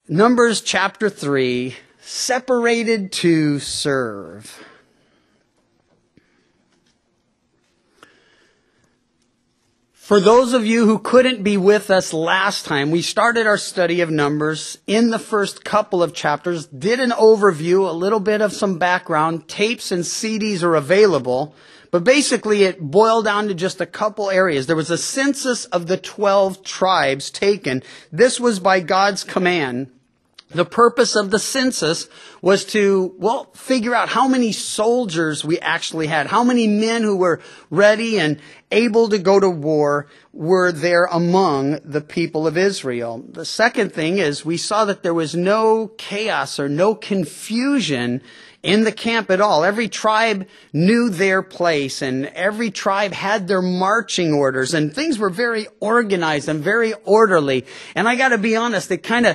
Numbers chapter 3, separated to serve. For those of you who couldn't be with us last time, we started our study of Numbers in the first couple of chapters, did an overview, a little bit of some background. Tapes and CDs are available, but basically it boiled down to just a couple areas. There was a census of the 12 tribes taken. This was by God's command. The purpose of the census was to, figure out how many soldiers we actually had, how many men who were ready and able to go to war were there among the people of Israel. The second thing is we saw that there was no chaos or no confusion in the camp at all. Every tribe knew their place and every tribe had their marching orders and things were very organized and very orderly. And I got to be honest,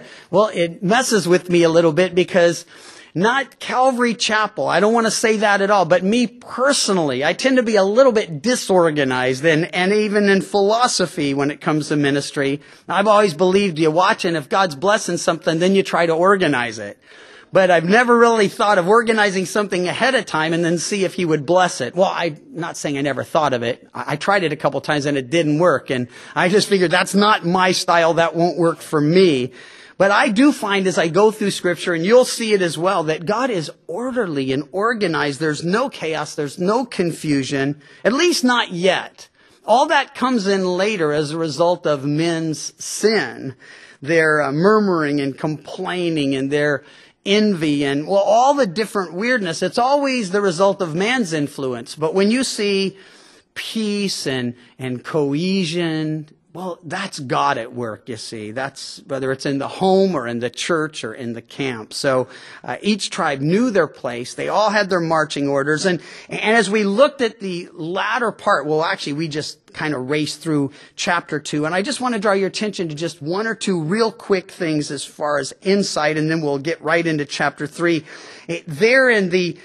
it messes with me a little bit because not Calvary Chapel, I don't want to say that at all, but me personally, I tend to be a little bit disorganized and even in philosophy when it comes to ministry. I've always believed you watch and if God's blessing something, then you try to organize it. But I've never really thought of organizing something ahead of time and then see if he would bless it. Well, I'm not saying I never thought of it. I tried it a couple times and it didn't work. And I just figured that's not my style. That won't work for me. But I do find as I go through Scripture, and you'll see it as well, that God is orderly and organized. There's no chaos. There's no confusion, at least not yet. All that comes in later as a result of men's sin. Their murmuring and complaining and their envy and all the different weirdness. It's always the result of man's influence. But when you see peace and cohesion, that's God at work, you see. That's whether it's in the home or in the church or in the camp. So each tribe knew their place. They all had their marching orders. And as we looked at the latter part, we just kind of raced through chapter 2. And I just want to draw your attention to just one or two real quick things as far as insight, and then we'll get right into chapter 3. There in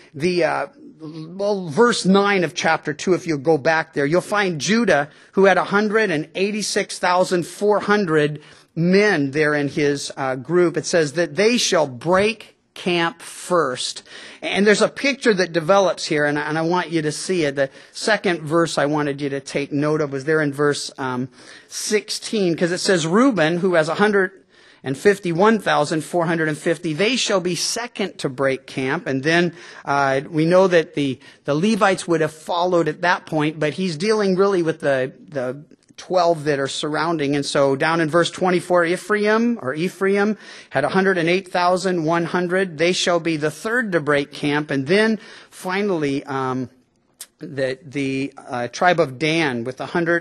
verse 9 of chapter 2, if you'll go back there, you'll find Judah, who had 186,400 men there in his group. It says that they shall break camp first. And there's a picture that develops here, and I want you to see it. The second verse I wanted you to take note of was there in verse 16, because it says, Reuben, who has 151,450, they shall be second to break camp. And then we know that the Levites would have followed at that point, but he's dealing really with the 12 that are surrounding. And so down in verse 24, Ephraim had 108,100. They shall be the third to break camp. And then finally, the tribe of Dan with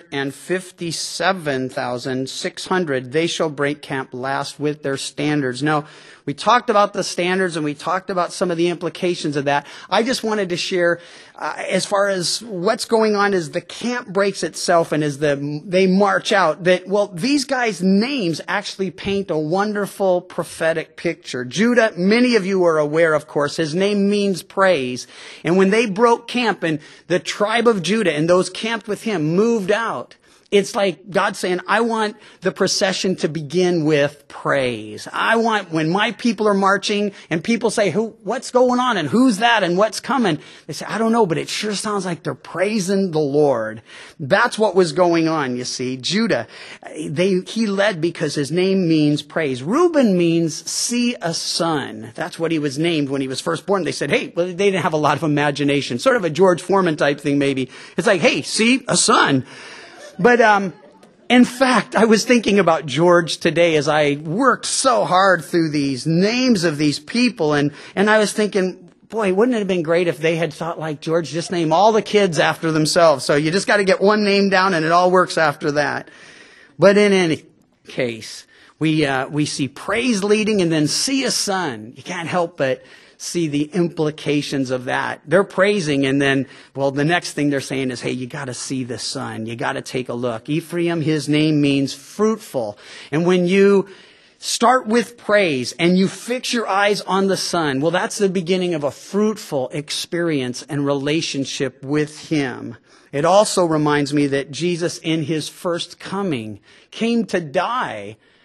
157,600, they shall break camp last with their standards. Now, we talked about the standards and we talked about some of the implications of that. I just wanted to share as far as what's going on as the camp breaks itself and as they march out, that, these guys' names actually paint a wonderful prophetic picture. Judah, many of you are aware, of course, his name means praise. And when they broke camp and the tribe of Judah and those camped with him moved out, it's like God saying, I want the procession to begin with praise. I want when my people are marching and people say, what's going on and who's that and what's coming? They say, I don't know, but it sure sounds like they're praising the Lord. That's what was going on, you see. Judah, he led because his name means praise. Reuben means see a son. That's what he was named when he was first born. They said, they didn't have a lot of imagination. Sort of a George Foreman type thing maybe. It's like, hey, see a son. But in fact, I was thinking about George today as I worked so hard through these names of these people. And I was thinking, boy, wouldn't it have been great if they had thought like George, just name all the kids after themselves. So you just got to get one name down and it all works after that. But in any case, we see praise leading and then see a son. You can't help but see the implications of that. They're praising and then, the next thing they're saying is, hey, you got to see the son. You got to take a look. Ephraim, his name means fruitful. And when you start with praise and you fix your eyes on the son, that's the beginning of a fruitful experience and relationship with him. It also reminds me that Jesus in his first coming came to die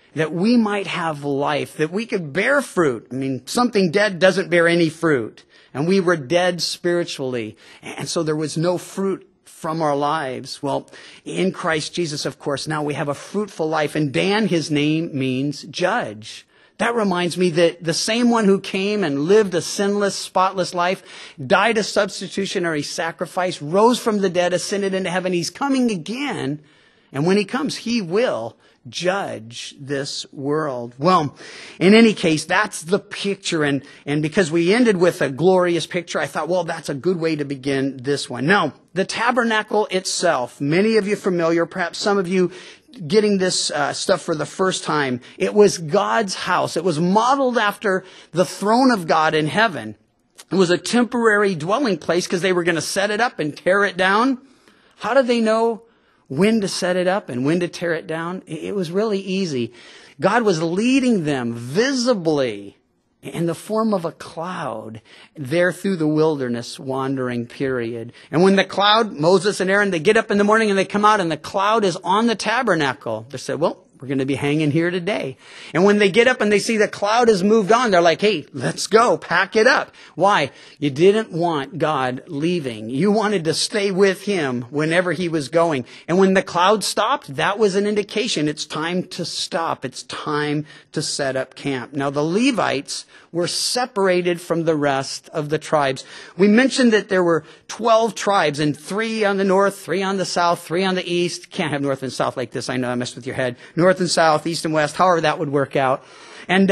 that we might have life, that we could bear fruit. I mean, something dead doesn't bear any fruit. And we were dead spiritually. And so there was no fruit from our lives. Well, in Christ Jesus, of course, now we have a fruitful life. And Dan, his name means judge. That reminds me that the same one who came and lived a sinless, spotless life, died a substitutionary sacrifice, rose from the dead, ascended into heaven. He's coming again. And when he comes, he will judge this world. Well, in any case, that's the picture. And because we ended with a glorious picture, I thought, well, that's a good way to begin this one. Now, the tabernacle itself, many of you familiar, perhaps some of you getting this stuff for the first time. It was God's house. It was modeled after the throne of God in heaven. It was a temporary dwelling place because they were going to set it up and tear it down. How did they know when to set it up and when to tear it down? It was really easy. God was leading them visibly in the form of a cloud there through the wilderness wandering period. And when the cloud, Moses and Aaron, they get up in the morning and they come out and the cloud is on the tabernacle. They said, well, we're going to be hanging here today. And when they get up and they see the cloud has moved on, they're like, hey, let's go, pack it up. Why? You didn't want God leaving. You wanted to stay with him whenever he was going. And when the cloud stopped, that was an indication it's time to stop. It's time to set up camp. Now, the Levites were separated from the rest of the tribes. We mentioned that there were 12 tribes, and 3 on the north, 3 on the south, 3 on the east. Can't have north and south like this. I know I messed with your head. North and south, east and west, however that would work out. And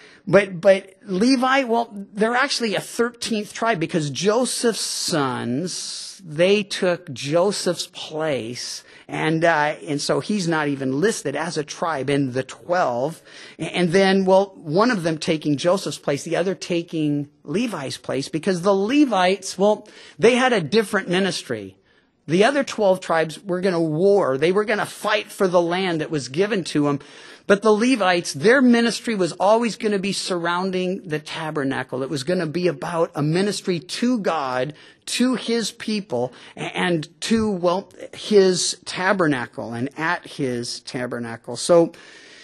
but Levi, well, they're actually a 13th tribe because Joseph's sons, they took Joseph's place. And so he's not even listed as a tribe in the 12. And then, well, one of them taking Joseph's place, the other taking Levi's place, because the Levites, well, they had a different ministry. The other 12 tribes were going to war. They were going to fight for the land that was given to them. But the Levites, their ministry was always going to be surrounding the tabernacle. It was going to be about a ministry to God, to his people, and to, well, his tabernacle and at his tabernacle. So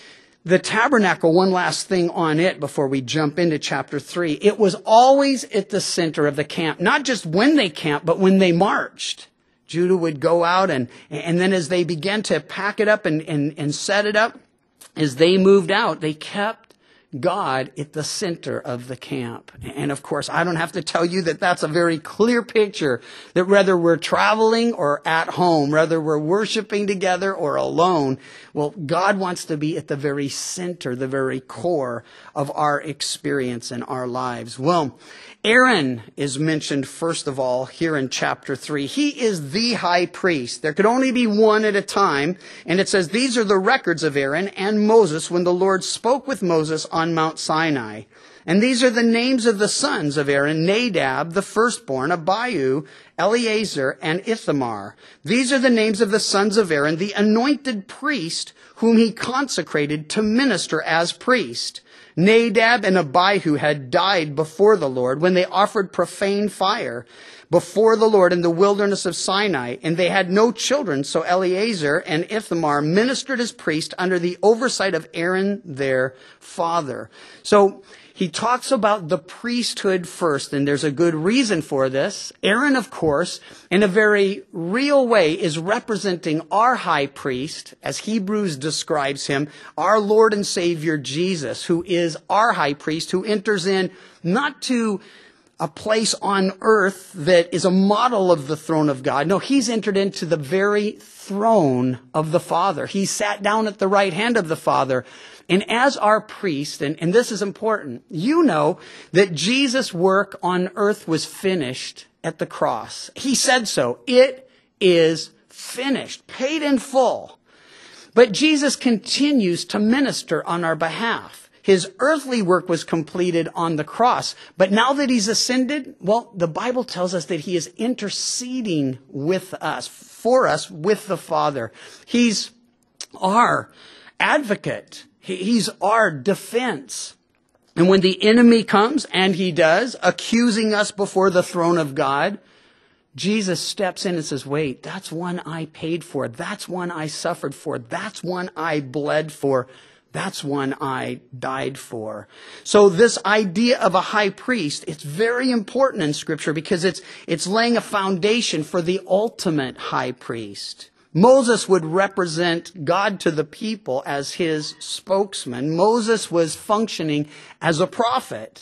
the tabernacle, one last thing on it before we jump into chapter 3. It was always at the center of the camp, not just when they camped, but when they marched. Judah would go out and then as they began to pack it up and set it up, as they moved out, they kept God at the center of the camp. And of course, I don't have to tell you that that's a very clear picture that whether we're traveling or at home, whether we're worshiping together or alone, well, God wants to be at the very center, the very core of our experience in our lives. Well, Aaron is mentioned first of all here in chapter 3. He is the high priest. There could only be one at a time. And it says, these are the records of Aaron and Moses when the Lord spoke with Moses on Mount Sinai. And these are the names of the sons of Aaron: Nadab, the firstborn, Abihu, Eleazar, and Ithamar. These are the names of the sons of Aaron, the anointed priest whom he consecrated to minister as priest. Nadab and Abihu had died before the Lord when they offered profane fire before the Lord in the wilderness of Sinai, and they had no children, so Eleazar and Ithamar ministered as priests under the oversight of Aaron their father. So he talks about the priesthood first, and there's a good reason for this. Aaron, of course, in a very real way, is representing our high priest, as Hebrews describes him, our Lord and Savior Jesus, who is our high priest, who enters in not to a place on earth that is a model of the throne of God. No, he's entered into the very throne of the Father. He sat down at the right hand of the Father. And as our priest, and this is important, you know that Jesus' work on earth was finished at the cross. He said so. It is finished, paid in full. But Jesus continues to minister on our behalf. His earthly work was completed on the cross. But now that he's ascended, well, the Bible tells us that he is interceding with us, for us, with the Father. He's our advocate. He's our defense. And when the enemy comes, and he does, accusing us before the throne of God, Jesus steps in and says, wait, that's one I paid for. That's one I suffered for. That's one I bled for. That's one I died for. So this idea of a high priest, it's very important in Scripture because it's laying a foundation for the ultimate high priest. Moses would represent God to the people as his spokesman. Moses was functioning as a prophet.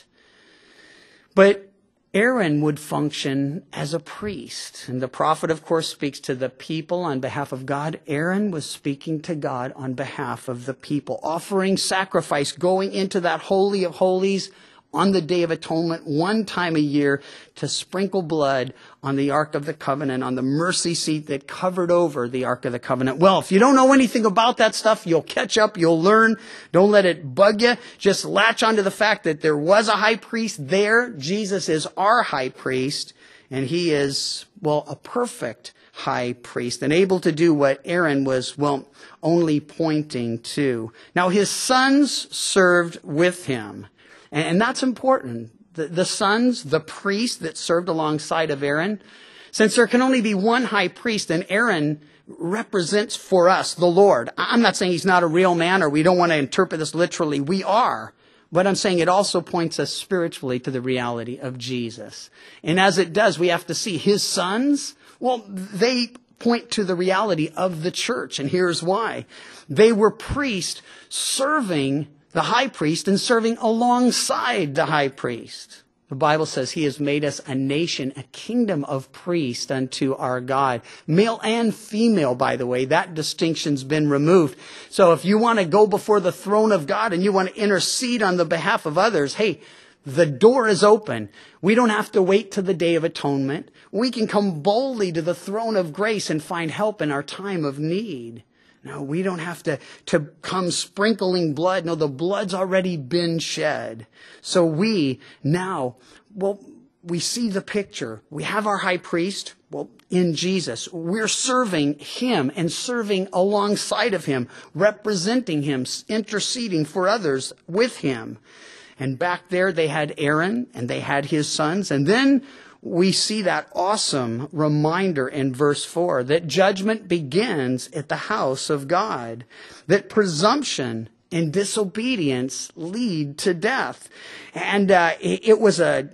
But Aaron would function as a priest. And the prophet, of course, speaks to the people on behalf of God. Aaron was speaking to God on behalf of the people, offering sacrifice, going into that Holy of Holies on the Day of Atonement one time a year to sprinkle blood on the Ark of the Covenant, on the mercy seat that covered over the Ark of the Covenant. Well, if you don't know anything about that stuff, you'll catch up, you'll learn. Don't let it bug you. Just latch onto the fact that there was a high priest there. Jesus is our high priest, and he is, well, a perfect high priest and able to do what Aaron was, well, only pointing to. Now, his sons served with him. And that's important. The sons, the priest that served alongside of Aaron, since there can only be one high priest, and Aaron represents for us the Lord. I'm not saying he's not a real man or we don't want to interpret this literally. We are. But I'm saying it also points us spiritually to the reality of Jesus. And as it does, we have to see his sons, well, they point to the reality of the church. And here's why. They were priests serving the high priest and serving alongside the high priest. The Bible says he has made us a nation, a kingdom of priests unto our God. Male and female, by the way, that distinction's been removed. So if you want to go before the throne of God and you want to intercede on the behalf of others, hey, the door is open. We don't have to wait to the Day of Atonement. We can come boldly to the throne of grace and find help in our time of need. No, we don't have to come sprinkling blood. No, the blood's already been shed. So we now, well, we see the picture. We have our high priest, well, in Jesus. We're serving him and serving alongside of him, representing him, interceding for others with him. And back there they had Aaron and they had his sons. And then we see that awesome reminder in verse 4 that judgment begins at the house of God, that presumption and disobedience lead to death. And it was a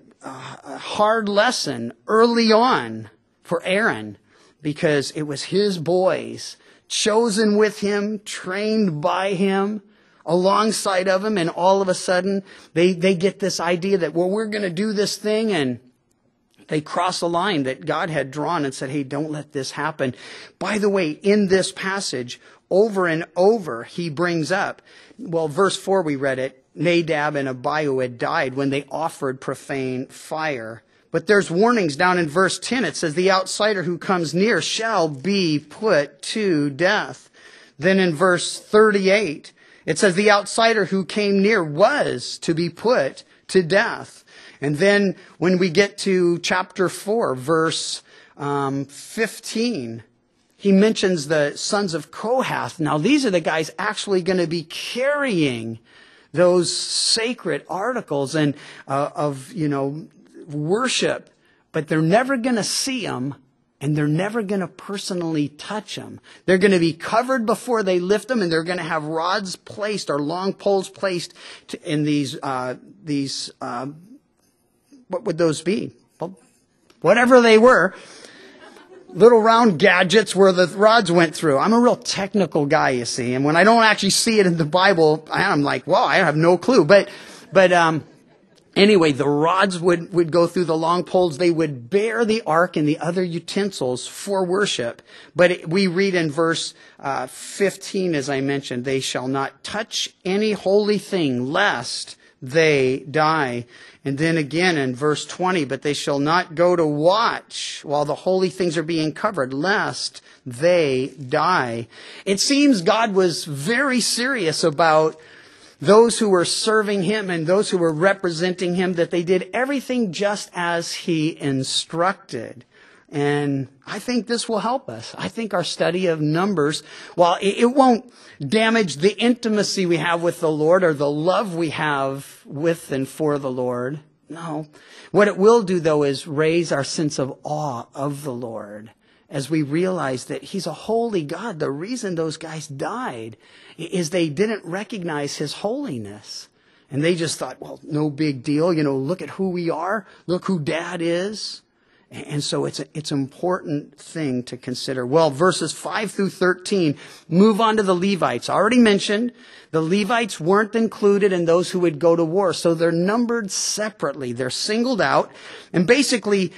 hard lesson early on for Aaron because it was his boys, chosen with him, trained by him, alongside of him, and all of a sudden they get this idea that, well, we're going to do this thing, and they cross a line that God had drawn and said, hey, don't let this happen. By the way, in this passage, over and over, he brings up, well, verse 4, we read it, Nadab and Abihu had died when they offered profane fire. But there's warnings down in verse 10. It says, the outsider who comes near shall be put to death. Then in verse 38, it says, the outsider who came near was to be put to death. And then when we get to chapter 4, verse 15, he mentions the sons of Kohath. Now, these are the guys actually going to be carrying those sacred articles and of worship, but they're never going to see them, and they're never going to personally touch them. They're going to be covered before they lift them, and they're going to have rods placed or long poles placed in these what would those be? Well, whatever they were. Little round gadgets where the rods went through. I'm a real technical guy, you see. And when I don't actually see it in the Bible, I'm like, well, I have no clue. But anyway, the rods would go through the long poles. They would bear the ark and the other utensils for worship. But we read in verse 15, as I mentioned, they shall not touch any holy thing lest they die. And then again in verse 20, but they shall not go to watch while the holy things are being covered, lest they die. It seems God was very serious about those who were serving him and those who were representing him, that they did everything just as he instructed. And I think this will help us. I think our study of Numbers, while it won't damage the intimacy we have with the Lord or the love we have with and for the Lord. No. What it will do, though, is raise our sense of awe of the Lord as we realize that he's a holy God. The reason those guys died is they didn't recognize his holiness. And they just thought, well, no big deal. Look at who we are. Look who Dad is. And so it's an important thing to consider. Well, verses 5 through 13 move on to the Levites. I already mentioned the Levites weren't included in those who would go to war. So they're numbered separately. They're singled out. And basically,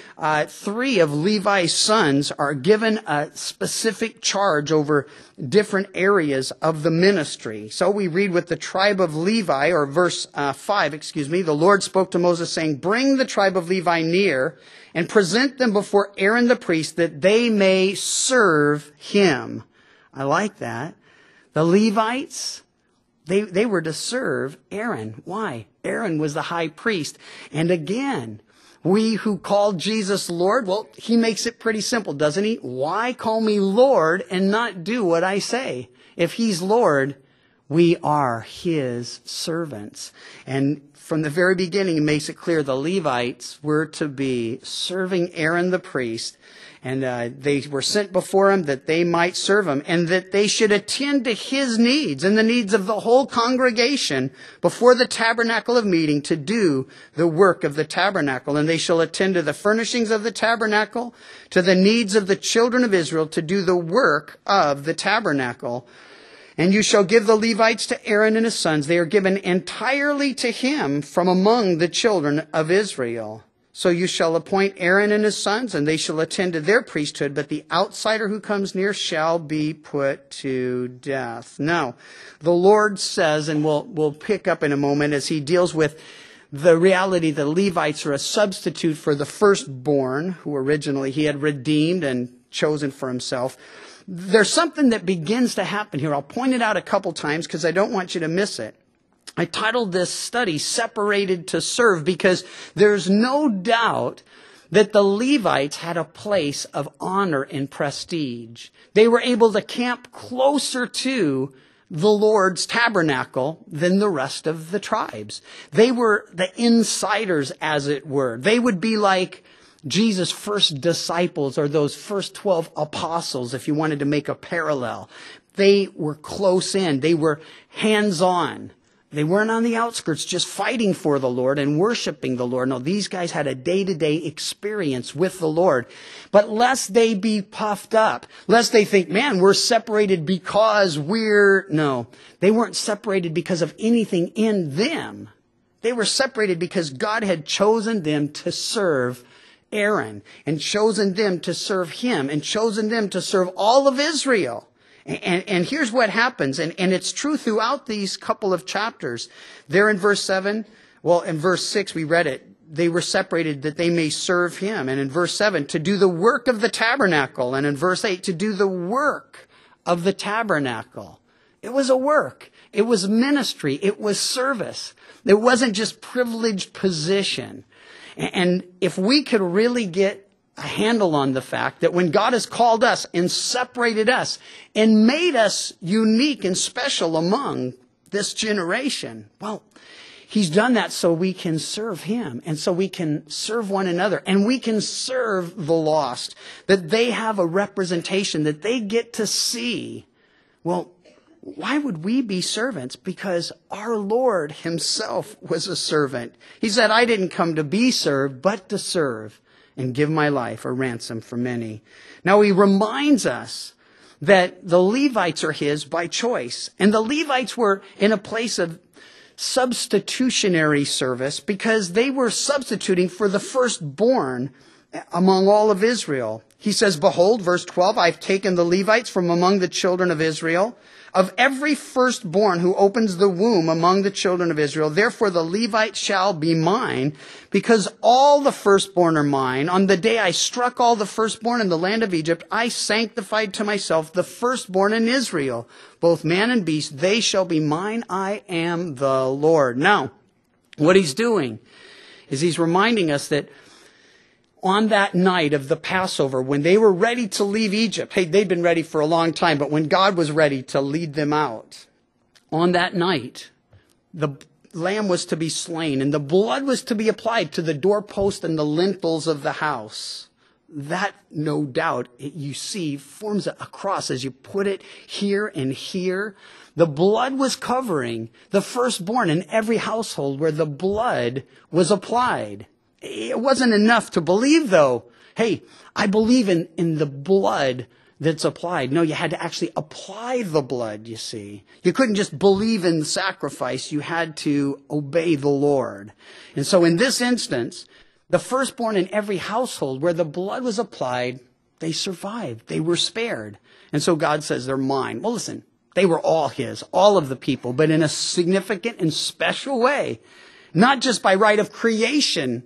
3 of Levi's sons are given a specific charge over different areas of the ministry. So we read with the tribe of Levi, or verse 5, the Lord spoke to Moses saying, bring the tribe of Levi near and present them before Aaron the priest that they may serve him. I like that. The Levites, they were to serve Aaron. Why? Aaron was the high priest. And again, we who call Jesus Lord, well, he makes it pretty simple, doesn't he? Why call me Lord and not do what I say? If he's Lord, we are his servants. And from the very beginning, it makes it clear the Levites were to be serving Aaron the priest. And they were sent before him that they might serve him, and that they should attend to his needs and the needs of the whole congregation before the tabernacle of meeting to do the work of the tabernacle. And they shall attend to the furnishings of the tabernacle, to the needs of the children of Israel to do the work of the tabernacle. And you shall give the Levites to Aaron and his sons. They are given entirely to him from among the children of Israel. So you shall appoint Aaron and his sons, and they shall attend to their priesthood, but the outsider who comes near shall be put to death. Now, the Lord says, and we'll pick up in a moment as he deals with the reality that Levites are a substitute for the firstborn, who originally he had redeemed and chosen for himself. There's something that begins to happen here. I'll point it out a couple times because I don't want you to miss it. I titled this study, Separated to Serve, because there's no doubt that the Levites had a place of honor and prestige. They were able to camp closer to the Lord's tabernacle than the rest of the tribes. They were the insiders, as it were. They would be like Jesus' first disciples, or those first 12 apostles, if you wanted to make a parallel. They were close in. They were hands-on. They weren't on the outskirts just fighting for the Lord and worshiping the Lord. No, these guys had a day-to-day experience with the Lord. But lest they be puffed up, lest they think, man, we're separated because no, they weren't separated because of anything in them. They were separated because God had chosen them to serve Aaron, and chosen them to serve him, and chosen them to serve all of Israel. And here's what happens, and it's true throughout these couple of chapters. There in verse 7, well, in verse 6 we read it, they were separated that they may serve him. And in verse 7, to do the work of the tabernacle. And in verse 8, to do the work of the tabernacle. It was a work. It was ministry. It was service. It wasn't just privileged position. And if we could really get a handle on the fact that when God has called us and separated us and made us unique and special among this generation, well, he's done that so we can serve him, and so we can serve one another, and we can serve the lost, that they have a representation, that they get to see. Well, why would we be servants? Because our Lord himself was a servant. He said, I didn't come to be served, but to serve and give my life a ransom for many. Now he reminds us that the Levites are his by choice. And the Levites were in a place of substitutionary service because they were substituting for the firstborn among all of Israel. He says, behold, verse 12, I've taken the Levites from among the children of Israel, of every firstborn who opens the womb among the children of Israel. Therefore the Levites shall be mine, because all the firstborn are mine. On the day I struck all the firstborn in the land of Egypt, I sanctified to myself the firstborn in Israel, both man and beast. They shall be mine. I am the Lord. Now, what he's doing is he's reminding us that on that night of the Passover, when they were ready to leave Egypt, hey, they'd been ready for a long time, but when God was ready to lead them out, on that night, the lamb was to be slain, and the blood was to be applied to the doorpost and the lintels of the house. that, no doubt, you see, forms a cross as you put it here and here. The blood was covering the firstborn in every household where the blood was applied. It wasn't enough to believe, though. Hey, I believe in the blood that's applied. No, you had to actually apply the blood, you see. You couldn't just believe in the sacrifice. You had to obey the Lord. And so in this instance, the firstborn in every household where the blood was applied, they survived. They were spared. And so God says they're mine. Well, listen, they were all his, all of the people, but in a significant and special way. Not just by right of creation,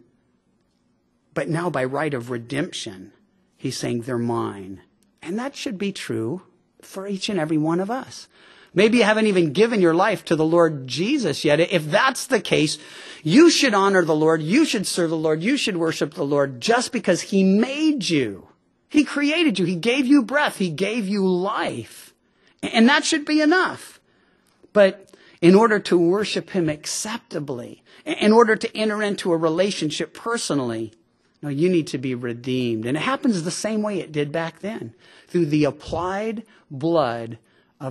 but now by right of redemption. He's saying they're mine. And that should be true for each and every one of us. Maybe you haven't even given your life to the Lord Jesus yet. If that's the case, you should honor the Lord. You should serve the Lord. You should worship the Lord just because he made you. He created you. He gave you breath. He gave you life. And that should be enough. But in order to worship him acceptably, in order to enter into a relationship personally, no, you need to be redeemed. And it happens the same way it did back then, through the applied blood of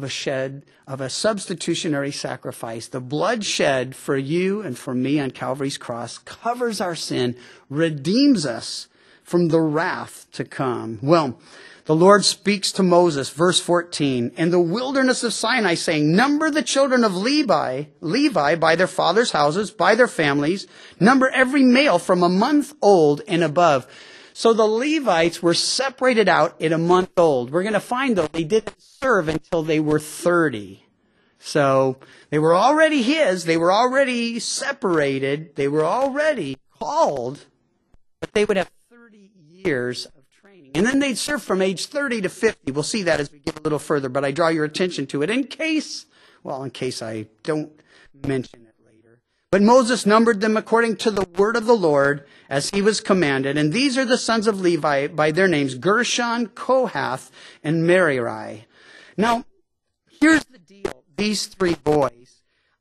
a substitutionary sacrifice. The blood shed for you and for me on Calvary's cross covers our sin, redeems us from the wrath to come. Well, the Lord speaks to Moses, verse 14, in the wilderness of Sinai, saying, number the children of Levi by their fathers' houses, by their families, number every male from a month old and above. So the Levites were separated out at a month old. We're going to find, though, they didn't serve until they were 30. So they were already his. They were already separated. They were already called. But they would have 30 years of training. And then they'd serve from age 30 to 50. We'll see that as we get a little further. But I draw your attention to it in case I don't mention it. But Moses numbered them according to the word of the Lord as he was commanded. And these are the sons of Levi by their names, Gershon, Kohath, and Merari. Now, here's the deal. These three boys,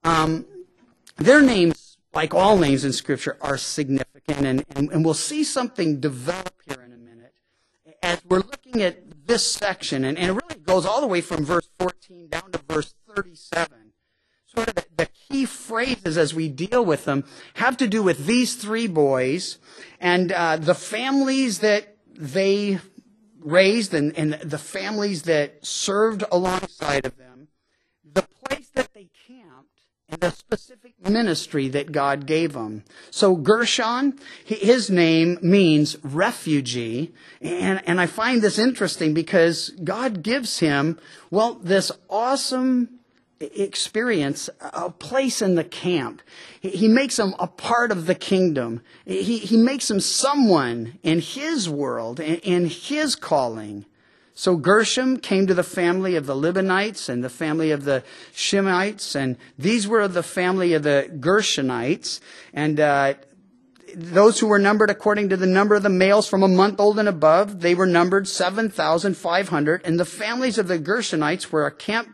their names, like all names in Scripture, are significant. And we'll see something develop here in a minute as we're looking at this section. And it really goes all the way from verse 14 down to verse 37. Sort of the key phrases as we deal with them have to do with these three boys and the families that they raised and the families that served alongside of them, the place that they camped, and the specific ministry that God gave them. So Gershon, his name means refugee, and I find this interesting because God gives him, this awesome experience, a place in the camp. He makes him a part of the kingdom. He makes him someone in his world, in his calling. So Gershom came to the family of the Libanites and the family of the Shemites, and these were the family of the Gershonites. And those who were numbered according to the number of the males from a month old and above, they were numbered 7,500. And the families of the Gershonites were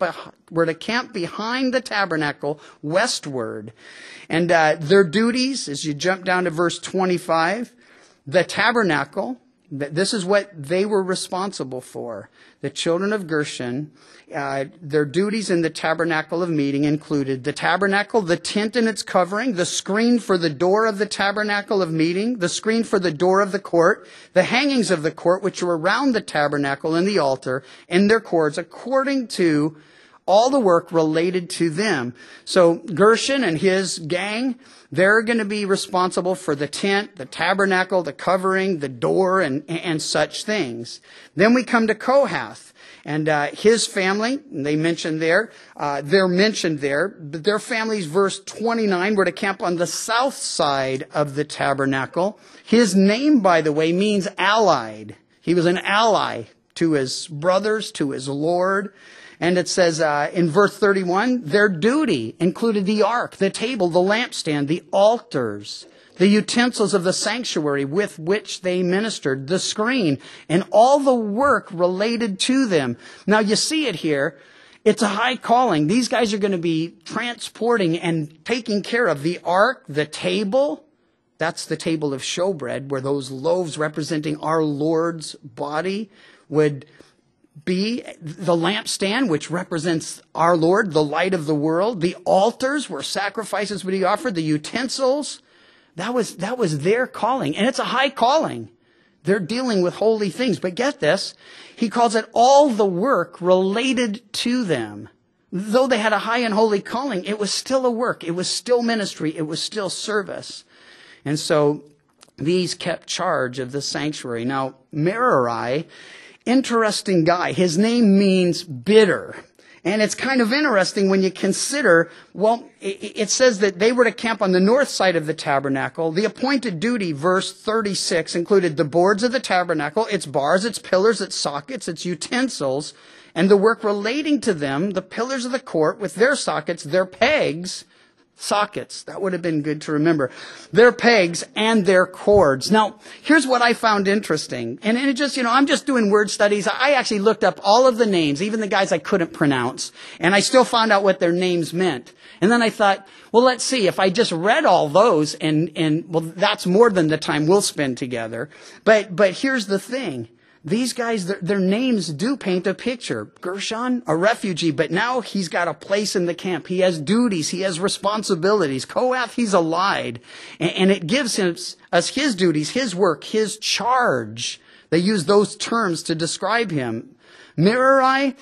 to camp behind the tabernacle westward. And their duties, as you jump down to verse 25, the tabernacle, this is what they were responsible for. The children of Gershon, their duties in the tabernacle of meeting included the tabernacle, the tent and its covering, the screen for the door of the tabernacle of meeting, the screen for the door of the court, the hangings of the court which were around the tabernacle and the altar, and their cords, according to all the work related to them. So Gershon and his gang, they're going to be responsible for the tent, the tabernacle, the covering, the door, and such things. Then we come to Kohath and his family. They're mentioned there. But their families, verse 29, were to camp on the south side of the tabernacle. His name, by the way, means allied. He was an ally to his brothers, to his Lord. And it says in verse 31, their duty included the ark, the table, the lampstand, the altars, the utensils of the sanctuary with which they ministered, the screen, and all the work related to them. Now you see it here. It's a high calling. These guys are going to be transporting and taking care of the ark, the table, That's the table of showbread, where those loaves representing our Lord's body would be. The lampstand, which represents our Lord, the light of the world. The altars, where sacrifices would be offered. The utensils. That was their calling. And it's a high calling. They're dealing with holy things. But get this, he calls it all the work related to them. Though they had a high and holy calling, it was still a work. It was still ministry. It was still service. And so these kept charge of the sanctuary. Now, Merari, interesting guy. His name means bitter. And it's kind of interesting when you consider, well, it says that they were to camp on the north side of the tabernacle. The appointed duty, verse 36, included the boards of the tabernacle, its bars, its pillars, its sockets, its utensils, and the work relating to them, the pillars of the court with their sockets, their pegs, sockets. That would have been good to remember. Their pegs and their cords. Now, here's what I found interesting. And it just, I'm just doing word studies. I actually looked up all of the names, even the guys I couldn't pronounce. And I still found out what their names meant. And then I thought, well, let's see. If I just read all those and well, that's more than the time we'll spend together. But here's the thing. These guys, their names do paint a picture. Gershon, a refugee, but now he's got a place in the camp. He has duties. He has responsibilities. Kohath, he's allied. And it gives us his duties, his work, his charge. They use those terms to describe him. Merari,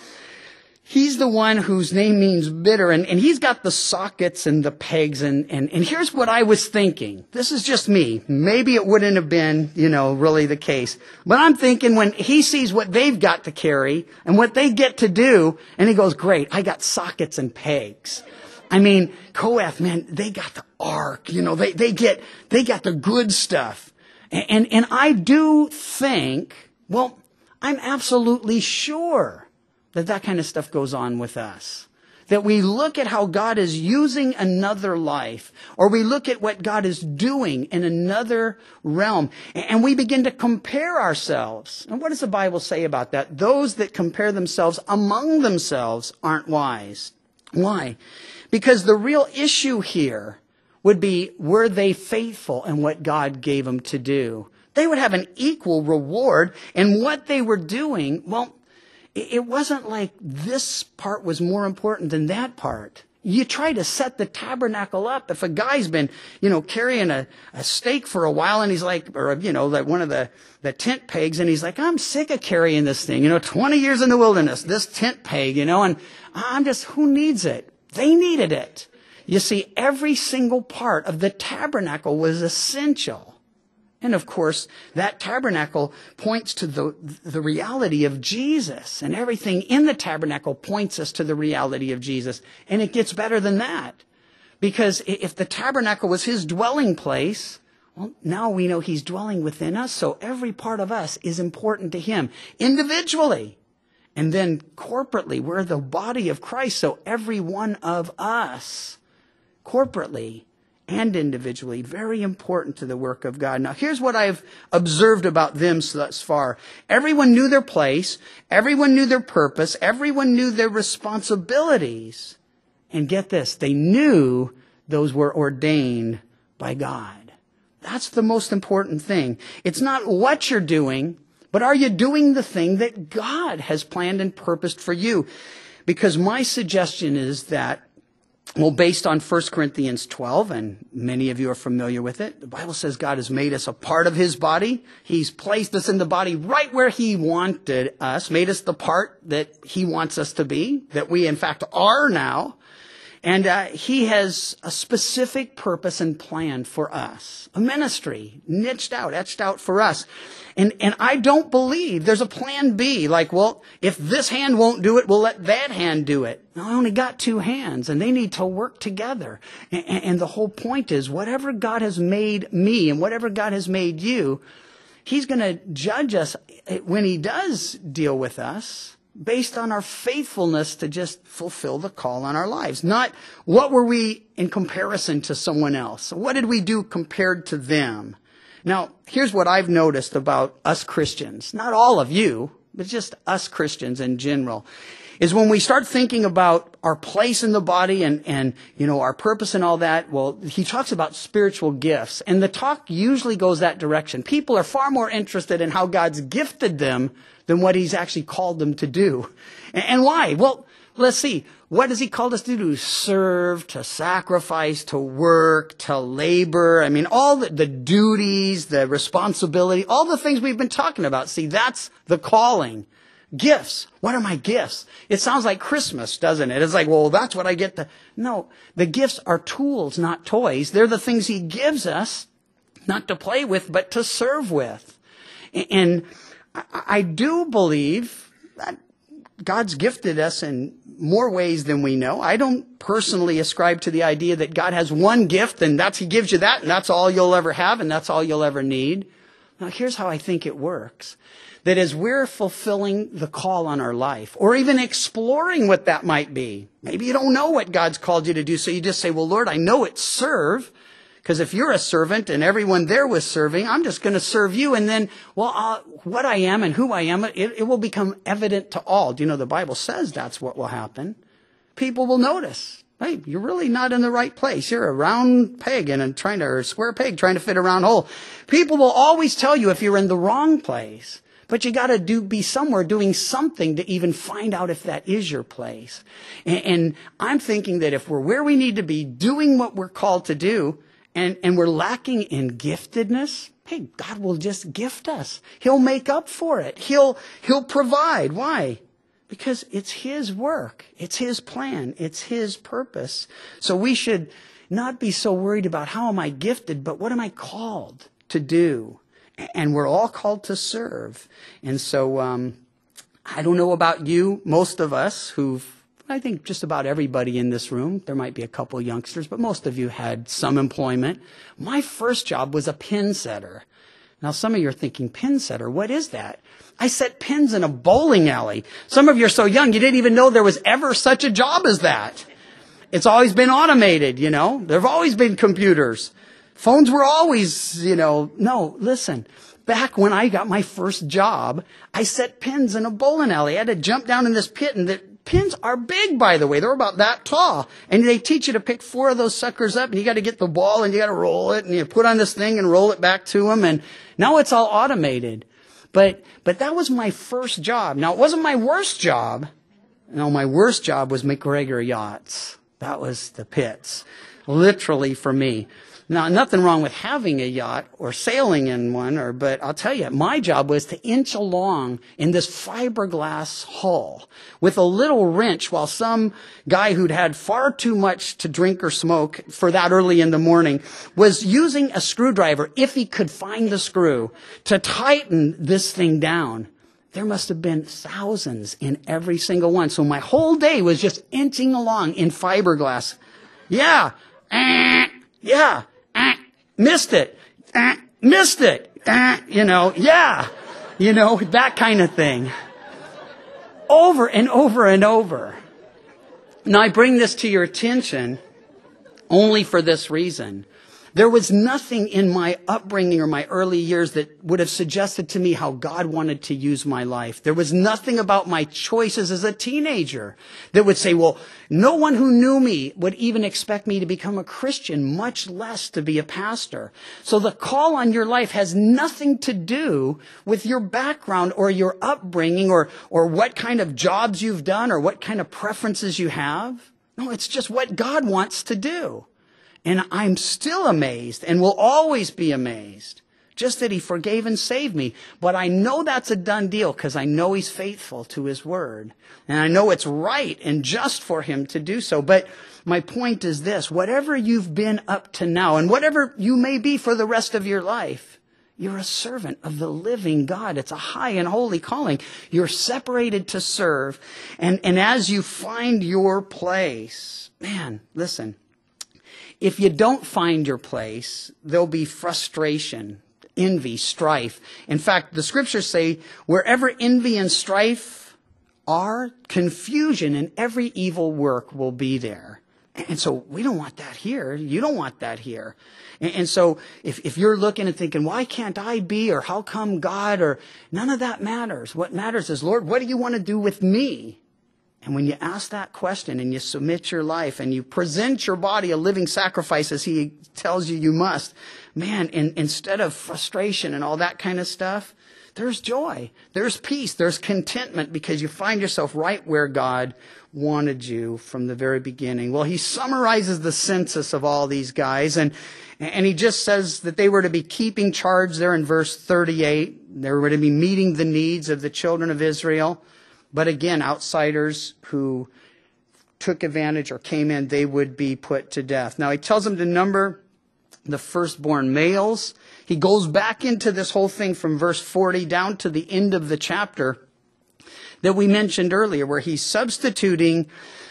he's the one whose name means bitter, and he's got the sockets and the pegs, and here's what I was thinking. This is just me. Maybe it wouldn't have been, really the case. But I'm thinking when he sees what they've got to carry and what they get to do, and he goes, great, I got sockets and pegs. I mean, Kohath, man, they got the ark, they got the good stuff. And I do think, well, I'm absolutely sure that kind of stuff goes on with us. That we look at how God is using another life, or we look at what God is doing in another realm, and we begin to compare ourselves. And what does the Bible say about that? Those that compare themselves among themselves aren't wise. Why? Because the real issue here would be, were they faithful in what God gave them to do? They would have an equal reward in what they were doing. Well, it wasn't like this part was more important than that part. You try to set the tabernacle up. If a guy's been, carrying a stake for a while, and he's like, or, like one of the tent pegs, and he's like, I'm sick of carrying this thing, 20 years in the wilderness, this tent peg, and I'm just, who needs it? They needed it. You see, every single part of the tabernacle was essential. And of course, that tabernacle points to the reality of Jesus. And everything in the tabernacle points us to the reality of Jesus. And it gets better than that. Because if the tabernacle was his dwelling place, well, now we know he's dwelling within us. So every part of us is important to him individually. And then corporately, we're the body of Christ. So every one of us corporately and individually, very important to the work of God. Now, here's what I've observed about them thus far. Everyone knew their place. Everyone knew their purpose. Everyone knew their responsibilities. And get this, they knew those were ordained by God. That's the most important thing. It's not what you're doing, but are you doing the thing that God has planned and purposed for you? Because my suggestion is that, well, based on 1 Corinthians 12, and many of you are familiar with it, the Bible says God has made us a part of his body. He's placed us in the body right where he wanted us, made us the part that he wants us to be, that we in fact are now. And he has a specific purpose and plan for us, a ministry etched out for us. And I don't believe there's a plan B, like, well, if this hand won't do it, we'll let that hand do it. I only got two hands, and they need to work together. And the whole point is, whatever God has made me and whatever God has made you, he's going to judge us when he does deal with us based on our faithfulness to just fulfill the call on our lives. Not what were we in comparison to someone else. What did we do compared to them? Now, here's what I've noticed about us Christians. Not all of you, but just us Christians in general. is when we start thinking about our place in the body and our purpose and all that. Well, he talks about spiritual gifts, and the talk usually goes that direction. People are far more interested in how God's gifted them than what he's actually called them to do. And why? Well, let's see. What has he called us to do? Serve, to sacrifice, to work, to labor. I mean, all the duties, the responsibility, all the things we've been talking about. See, that's the calling. Gifts. What are my gifts? It sounds like Christmas, doesn't it? It's like, well, that's what I get to. No, the gifts are tools, not toys. They're the things he gives us, not to play with, but to serve with. And I do believe that God's gifted us in more ways than we know. I don't personally ascribe to the idea that God has one gift and he gives you that and that's all you'll ever have and that's all you'll ever need. Now, here's how I think it works. That as we're fulfilling the call on our life, or even exploring what that might be, maybe you don't know what God's called you to do, so you just say, well, Lord, I know it's serve, because if you're a servant and everyone there was serving, I'm just going to serve you. And then, what I am and who I am, it will become evident to all. Do you know the Bible says that's what will happen? People will notice. Hey, you're really not in the right place. You're a round peg or a square peg trying to fit a round hole. People will always tell you if you're in the wrong place. But you got to be somewhere doing something to even find out if that is your place. And I'm thinking that if we're where we need to be, doing what we're called to do, and we're lacking in giftedness, hey, God will just gift us. He'll make up for it. He'll provide. Why? Because it's his work. It's his plan. It's his purpose. So we should not be so worried about how am I gifted, but what am I called to do? And we're all called to serve. And so I don't know about you, most of us I think just about everybody in this room, there might be a couple youngsters, but most of you had some employment. My first job was a pin setter. Now, some of you are thinking, pin setter, what is that? I set pins in a bowling alley. Some of you are so young, you didn't even know there was ever such a job as that. It's always been automated, There have always been computers. Phones were always, no, listen. Back when I got my first job, I set pins in a bowling alley. I had to jump down in this pit, and the pins are big, by the way. They're about that tall. And they teach you to pick 4 of those suckers up, and you got to get the ball, and you got to roll it, and you put on this thing and roll it back to them. And now it's all automated. But that was my first job. Now, it wasn't my worst job. No, my worst job was McGregor Yachts. That was the pits, literally for me. Now, nothing wrong with having a yacht or sailing in one, but I'll tell you, my job was to inch along in this fiberglass hull with a little wrench while some guy who'd had far too much to drink or smoke for that early in the morning was using a screwdriver, if he could find the screw, to tighten this thing down. There must have been thousands in every single one. So my whole day was just inching along in fiberglass. Yeah. Yeah. Missed it. Missed it. Yeah. That kind of thing. Over and over and over. Now, I bring this to your attention only for this reason. There was nothing in my upbringing or my early years that would have suggested to me how God wanted to use my life. There was nothing about my choices as a teenager that would say, well, no one who knew me would even expect me to become a Christian, much less to be a pastor. So the call on your life has nothing to do with your background or your upbringing or what kind of jobs you've done or what kind of preferences you have. No, it's just what God wants to do. And I'm still amazed and will always be amazed. Just that he forgave and saved me. But I know that's a done deal because I know he's faithful to his word. And I know it's right and just for him to do so. But my point is this. Whatever you've been up to now and whatever you may be for the rest of your life, you're a servant of the living God. It's a high and holy calling. You're separated to serve. And as you find your place, man, listen. If you don't find your place, there'll be frustration, envy, strife. In fact, the scriptures say, wherever envy and strife are, confusion and every evil work will be there. And so we don't want that here. You don't want that here. And so if you're looking and thinking, why can't I be, or how come God, or none of that matters. What matters is, Lord, what do you want to do with me? And when you ask that question and you submit your life and you present your body a living sacrifice as he tells you you must, man, instead of frustration and all that kind of stuff, there's joy, there's peace, there's contentment because you find yourself right where God wanted you from the very beginning. Well, he summarizes the census of all these guys, and he just says that they were to be keeping charge there in verse 38. They were to be meeting the needs of the children of Israel. But again, outsiders who took advantage or came in, they would be put to death. Now, he tells them to number the firstborn males. He goes back into this whole thing from verse 40 down to the end of the chapter that we mentioned earlier, where he's substituting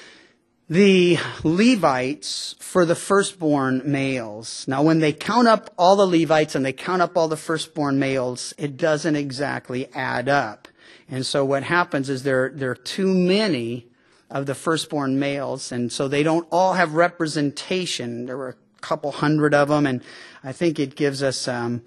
the Levites for the firstborn males. Now, when they count up all the Levites and they count up all the firstborn males, it doesn't exactly add up. And so what happens is there are too many of the firstborn males, and so they don't all have representation. There were a couple hundred of them, and I think it gives us, an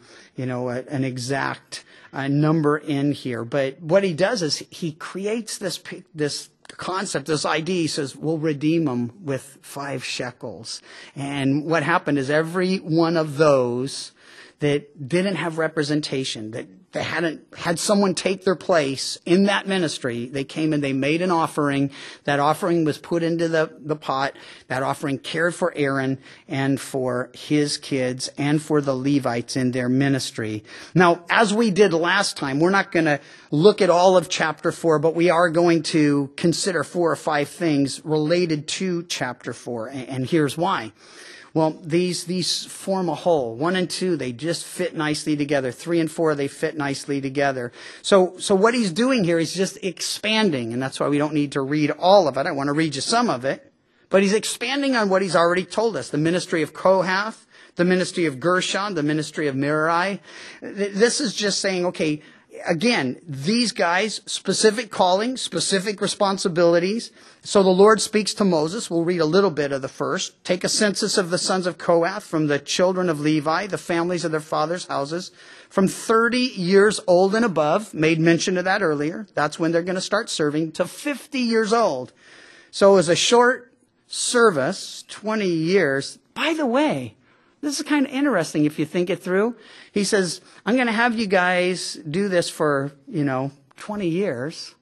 exact number in here. But what he does is he creates this concept, this idea. He says, we'll redeem them with 5 shekels. And what happened is every one of those that didn't have representation, that they hadn't had someone take their place in that ministry, they came and they made an offering. That offering was put into the pot. That offering cared for Aaron and for his kids and for the Levites in their ministry. Now, as we did last time, we're not going to look at all of chapter 4, but we are going to consider 4 or 5 things related to chapter 4. And here's why. Well, these form a whole. 1 and 2, they just fit nicely together. 3 and 4, they fit nicely together. So what he's doing here is just expanding, and that's why we don't need to read all of it. I want to read you some of it. But he's expanding on what he's already told us. The ministry of Kohath, the ministry of Gershon, the ministry of Merari. This is just saying, okay, again, these guys, specific calling, specific responsibilities. So the Lord speaks to Moses. We'll read a little bit of the first. Take a census of the sons of Kohath from the children of Levi, the families of their fathers' houses, from 30 years old and above. Made mention of that earlier. That's when they're going to start serving, to 50 years old. So it was a short service, 20 years. By the way, this is kind of interesting if you think it through. He says, I'm going to have you guys do this for, 20 years.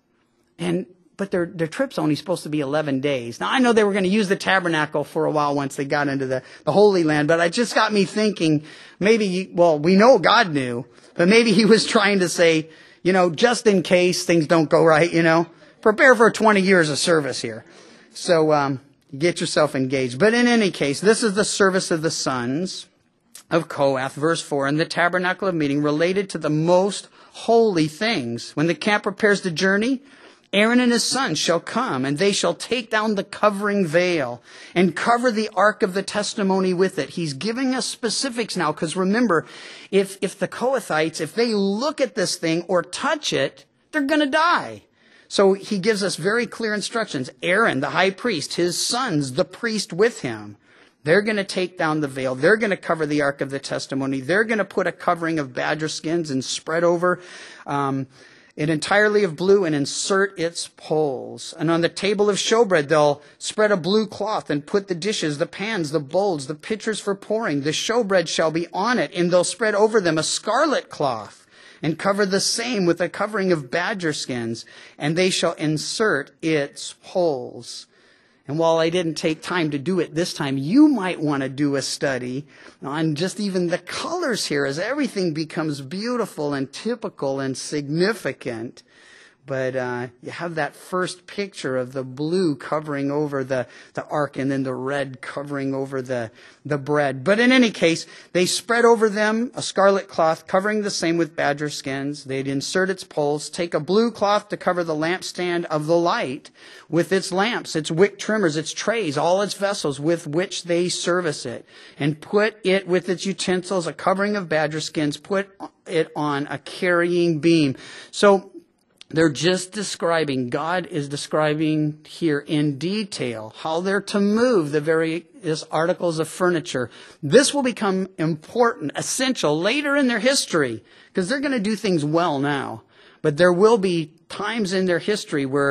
But their trip's only supposed to be 11 days. Now, I know they were going to use the tabernacle for a while once they got into the Holy Land, but it just got me thinking, we know God knew, but maybe he was trying to say, just in case things don't go right, prepare for 20 years of service here. So, get yourself engaged. But in any case, this is the service of the sons of Kohath, verse 4, in the tabernacle of meeting, related to the most holy things. When the camp prepares the journey, Aaron and his sons shall come, and they shall take down the covering veil and cover the ark of the testimony with it. He's giving us specifics now, because remember, if the Kohathites, if they look at this thing or touch it, they're going to die. So he gives us very clear instructions. Aaron, the high priest, his sons, the priest with him, they're going to take down the veil. They're going to cover the ark of the testimony. They're going to put a covering of badger skins and spread over it entirely of blue and insert its poles. And on the table of showbread, they'll spread a blue cloth and put the dishes, the pans, the bowls, the pitchers for pouring. The showbread shall be on it, and they'll spread over them a scarlet cloth and cover the same with a covering of badger skins, and they shall insert its poles. And while I didn't take time to do it this time, you might want to do a study on just even the colors here as everything becomes beautiful and typical and significant. But you have that first picture of the blue covering over the ark, and then the red covering over the bread. But in any case, they spread over them a scarlet cloth, covering the same with badger skins. They'd insert its poles, take a blue cloth to cover the lampstand of the light with its lamps, its wick trimmers, its trays, all its vessels with which they service it, and put it with its utensils, a covering of badger skins, put it on a carrying beam. So they're just describing, God is describing here in detail how they're to move the various articles of furniture. This will become important, essential later in their history, because they're going to do things well now. But there will be times in their history where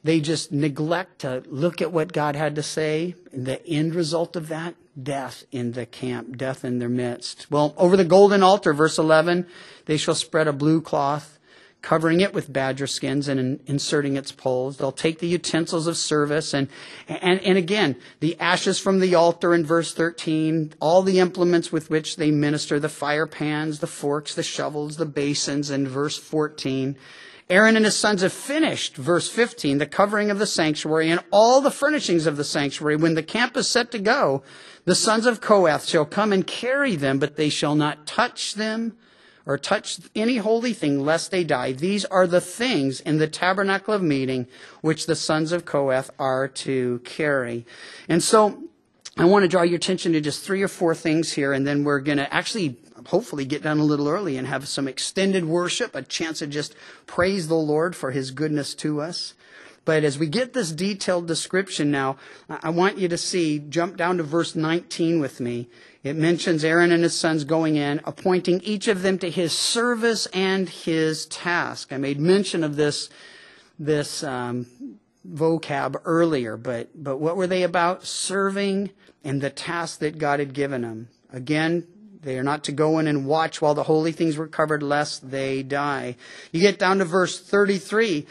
they just neglect to look at what God had to say. And the end result of that, death in the camp, death in their midst. Well, over the golden altar, verse 11, they shall spread a blue cloth, covering it with badger skins and inserting its poles. They'll take the utensils of service and again, the ashes from the altar in verse 13, all the implements with which they minister, the fire pans, the forks, the shovels, the basins in verse 14. Aaron and his sons have finished, verse 15, the covering of the sanctuary and all the furnishings of the sanctuary. When the camp is set to go, the sons of Kohath shall come and carry them, but they shall not touch them or touch any holy thing, lest they die. These are the things in the tabernacle of meeting which the sons of Kohath are to carry. And so I want to draw your attention to just 3 or 4 things here, and then we're going to actually hopefully get done a little early and have some extended worship, a chance to just praise the Lord for his goodness to us. But as we get this detailed description now, I want you to see, jump down to verse 19 with me. It mentions Aaron and his sons going in, appointing each of them to his service and his task. I made mention of this vocab earlier, but what were they about? Serving and the task that God had given them. Again, they are not to go in and watch while the holy things were covered, lest they die. You get down to verse 33,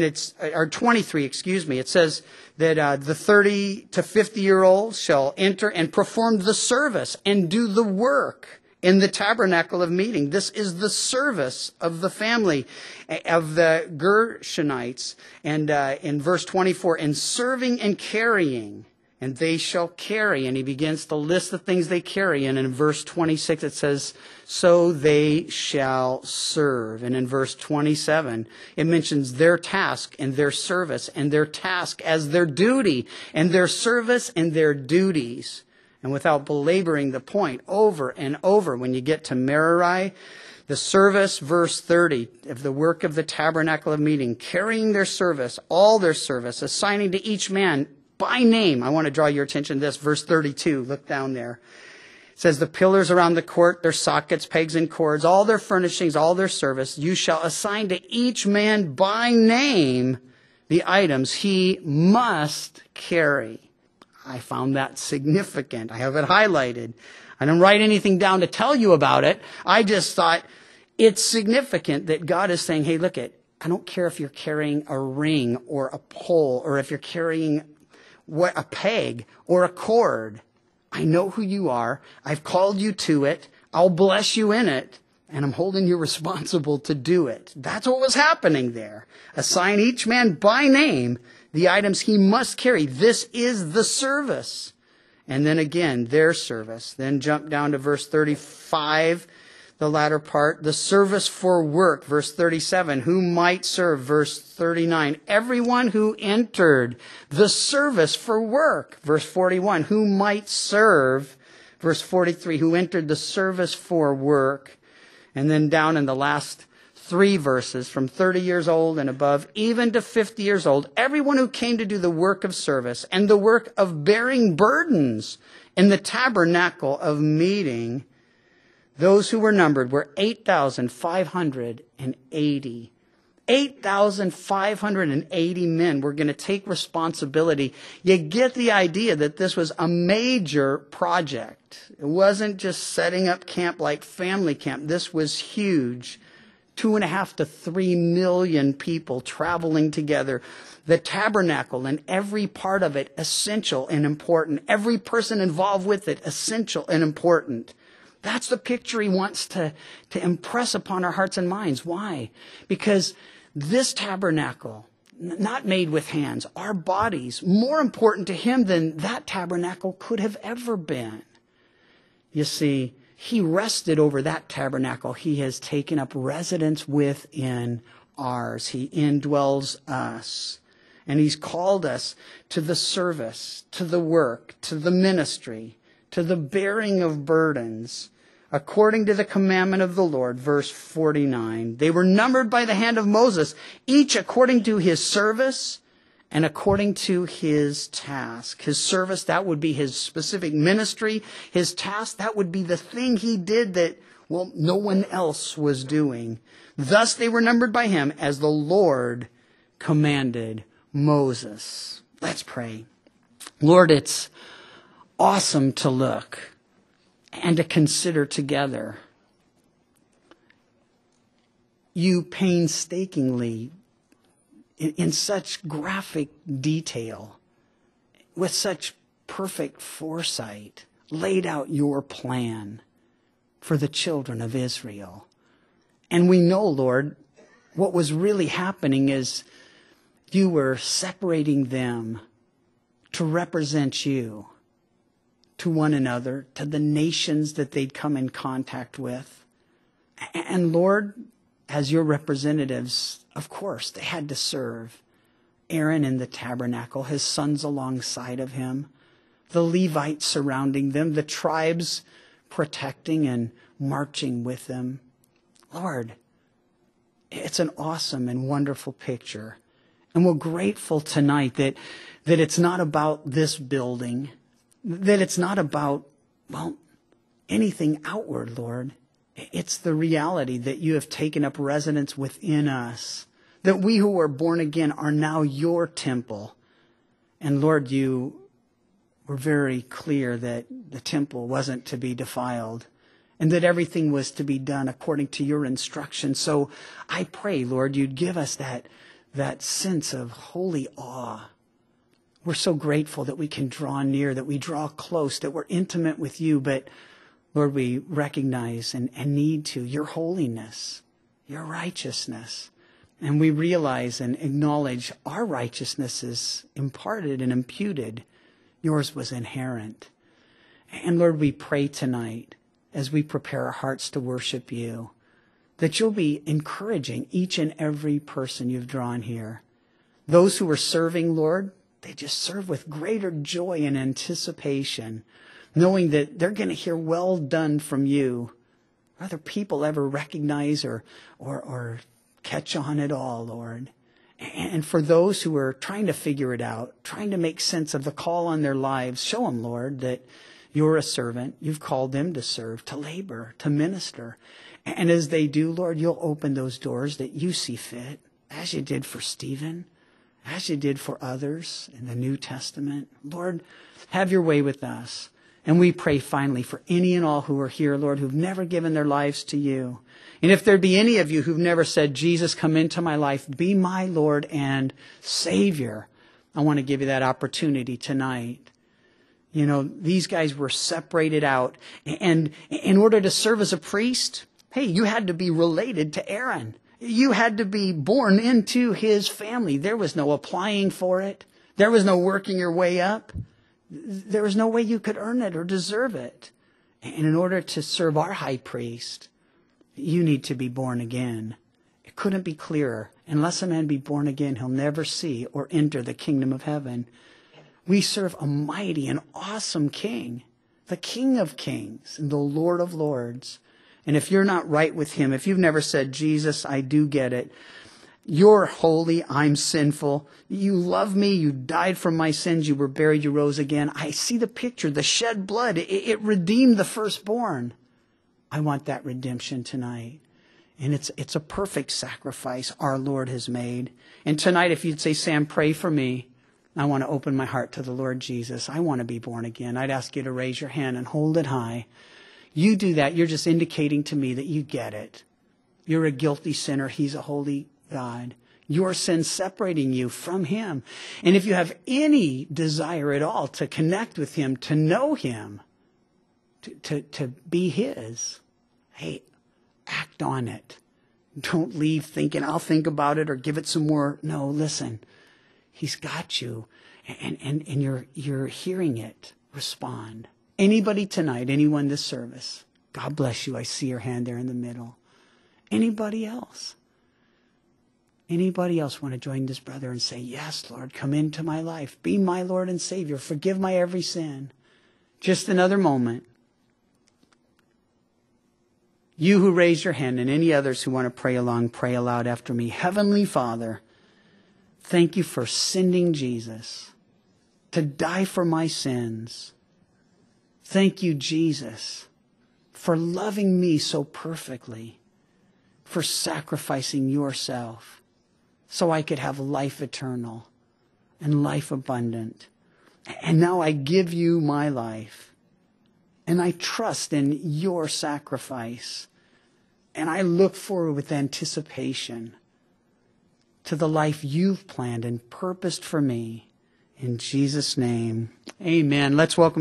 or 23, excuse me. It says that the 30 to 50-year-olds shall enter and perform the service and do the work in the tabernacle of meeting. This is the service of the family of the Gershonites. And in verse 24, in serving and carrying, and they shall carry. And he begins to list the things they carry. And in verse 26, it says, so they shall serve. And in verse 27, it mentions their task and their service and their task as their duty and their service and their duties. And without belaboring the point over and over, when you get to Merari, the service, verse 30, of the work of the tabernacle of meeting, carrying their service, all their service, assigning to each man by name. I want to draw your attention to this. Verse 32, look down there. It says, the pillars around the court, their sockets, pegs, and cords, all their furnishings, all their service, you shall assign to each man by name the items he must carry. I found that significant. I have it highlighted. I didn't write anything down to tell you about it. I just thought it's significant that God is saying, hey, look, I don't care if you're carrying a ring or a pole or if you're carrying a peg or a cord. I know who you are. I've called you to it. I'll bless you in it. And I'm holding you responsible to do it. That's what was happening there. Assign each man by name the items he must carry. This is the service. And then again, their service. Then jump down to verse 35. The latter part, the service for work, verse 37, who might serve, verse 39, everyone who entered the service for work, verse 41, who might serve, verse 43, who entered the service for work, and then down in the last 3 verses, from 30 years old and above, even to 50 years old, everyone who came to do the work of service and the work of bearing burdens in the tabernacle of meeting, those who were numbered were 8,580. 8,580 men were going to take responsibility. You get the idea that this was a major project. It wasn't just setting up camp like family camp. This was huge. 2.5 to 3 million people traveling together. The tabernacle and every part of it essential and important. Every person involved with it essential and important. That's the picture he wants to impress upon our hearts and minds. Why? Because this tabernacle, not made with hands, our bodies, more important to him than that tabernacle could have ever been. You see, he rested over that tabernacle. He has taken up residence within ours. He indwells us. And he's called us to the service, to the work, to the ministry, to the bearing of burdens, according to the commandment of the Lord, verse 49. They were numbered by the hand of Moses, each according to his service and according to his task. His service, that would be his specific ministry. His task, that would be the thing he did that, well, no one else was doing. Thus they were numbered by him as the Lord commanded Moses. Let's pray. Lord, it's awesome to look and to consider together. You painstakingly, in such graphic detail, with such perfect foresight, laid out your plan for the children of Israel. And we know, Lord, what was really happening is you were separating them to represent you to one another, to the nations that they'd come in contact with. And Lord, as your representatives, of course, they had to serve Aaron in the tabernacle, his sons alongside of him, the Levites surrounding them, the tribes protecting and marching with them. Lord, it's an awesome and wonderful picture. And we're grateful tonight that it's not about this building, that it's not about, well, anything outward, Lord. It's the reality that you have taken up residence within us, that we who are born again are now your temple. And Lord, you were very clear that the temple wasn't to be defiled and that everything was to be done according to your instruction. So I pray, Lord, you'd give us that sense of holy awe. We're so grateful that we can draw near, that we draw close, that we're intimate with you. But Lord, we recognize and need to your holiness, your righteousness. And we realize and acknowledge our righteousness is imparted and imputed. Yours was inherent. And Lord, we pray tonight as we prepare our hearts to worship you, that you'll be encouraging each and every person you've drawn here. Those who are serving, Lord, they just serve with greater joy and anticipation, knowing that they're going to hear well done from you. Whether people ever recognize or catch on at all, Lord. And for those who are trying to figure it out, trying to make sense of the call on their lives, show them, Lord, that you're a servant. You've called them to serve, to labor, to minister. And as they do, Lord, you'll open those doors that you see fit, as you did for Stephen, as you did for others in the New Testament. Lord, have your way with us. And we pray finally for any and all who are here, Lord, who've never given their lives to you. And if there be any of you who've never said, Jesus, come into my life, be my Lord and Savior, I want to give you that opportunity tonight. You know, these guys were separated out. And in order to serve as a priest, hey, you had to be related to Aaron. You had to be born into his family. There was no applying for it. There was no working your way up. There was no way you could earn it or deserve it. And in order to serve our high priest, you need to be born again. It couldn't be clearer. Unless a man be born again, he'll never see or enter the kingdom of heaven. We serve a mighty and awesome King, the King of Kings and the Lord of Lords. And if you're not right with him, if you've never said, Jesus, I do get it. You're holy, I'm sinful. You love me, you died for my sins, you were buried, you rose again. I see the picture, the shed blood. It redeemed the firstborn. I want that redemption tonight. And it's a perfect sacrifice our Lord has made. And tonight, if you'd say, Sam, pray for me. I want to open my heart to the Lord Jesus. I want to be born again. I'd ask you to raise your hand and hold it high. You do that, you're just indicating to me that you get it. You're a guilty sinner. He's a holy God. Your sin separating you from him. And if you have any desire at all to connect with him, to know him, to be his, hey, act on it. Don't leave thinking, I'll think about it or give it some more. No, listen. He's got you. And you're hearing it. Respond. Anybody tonight, anyone this service, God bless you. I see your hand there in the middle. Anybody else? Anybody else want to join this brother and say, yes, Lord, come into my life. Be my Lord and Savior. Forgive my every sin. Just another moment. You who raised your hand and any others who want to pray along, pray aloud after me. Heavenly Father, thank you for sending Jesus to die for my sins. Thank you, Jesus, for loving me so perfectly, for sacrificing yourself so I could have life eternal. and life abundant. And now I give you my life. And I trust in your sacrifice. And I look forward with anticipation to the life you've planned and purposed for me. In Jesus' name, amen. Let's welcome